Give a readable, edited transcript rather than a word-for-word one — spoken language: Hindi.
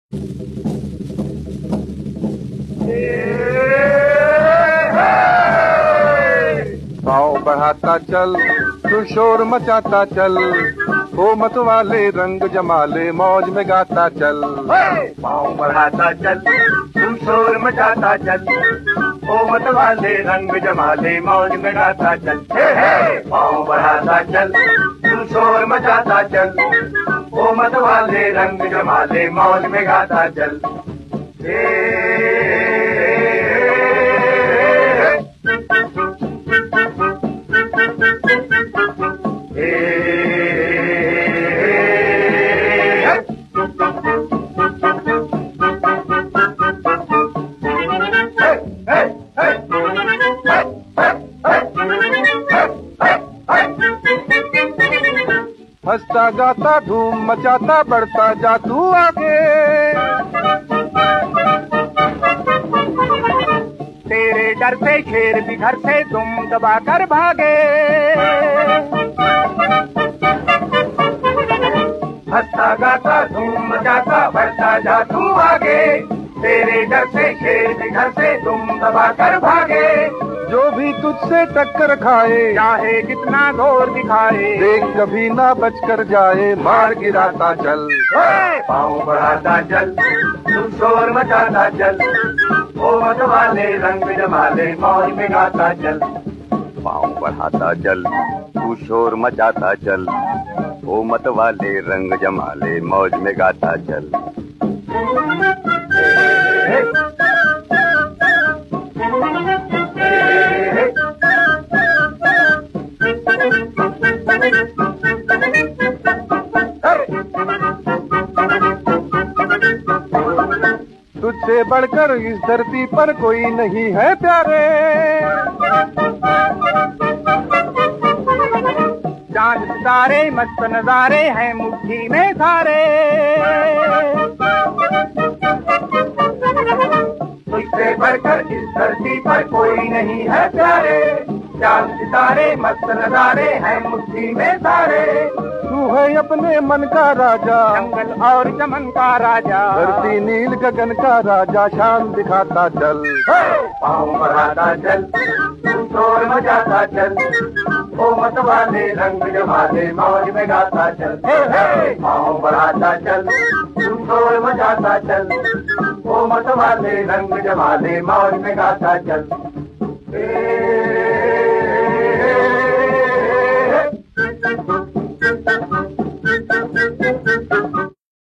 पाँव बढ़ाता चल, तू शोर मचाता चल, ओ मत वाले रंग जमाले मौज में गाता चल। पाँव बढ़ाता चल, तू शोर मचाता चल, ओ मत वाले रंग जमाले मौज में गाता चल। पाँव बढ़ाता चल, तू शोर मचाता चल, ओ मत वाले रंग जमाले मौज में गाता चल। हंसता गाता धूम मचाता बढ़ता जा तू आगे, तेरे डर से शेर भी घर से तुम दबा कर भागे। हंसता गाता धूम मचाता बढ़ता जा तू आगे, तेरे डर से शेर भी घर से तुम दबा कर भागे। जो भी तुझसे टक्कर खाए चाहे कितना जोर दिखाए, देख कभी ना बचकर जाए, मार गिराता चल। पाँव बढ़ाता चल, तू शोर मचाता चल, ओ मत वाले रंग जमाले मौज में गाता चल। पाँव बढ़ाता चल, तू शोर मचाता चल, ओ मत वाले रंग जमाले मौज में गाता चल। तुझसे बढ़कर इस धरती पर कोई नहीं है प्यारे, चांद सितारे मस्त नजारे हैं मुट्ठी में सारे। तुझसे बढ़कर इस धरती पर कोई नहीं है प्यारे, चांद सितारे मस्त नजारे हैं मुट्ठी में सारे। तू है अपने मन का राजा, जंगल और चमन का राजा, धरती नील गगन का राजा, शान दिखाता चल। पाँव बढ़ाता चल, तू शोर मचाता चल, ओ मत वाले रंग जमाले मौज में गाता चल। पाँव बढ़ाता चल, तू शोर मचाता चल, ओ मत वाले रंग जमाले मौज में गाता चल।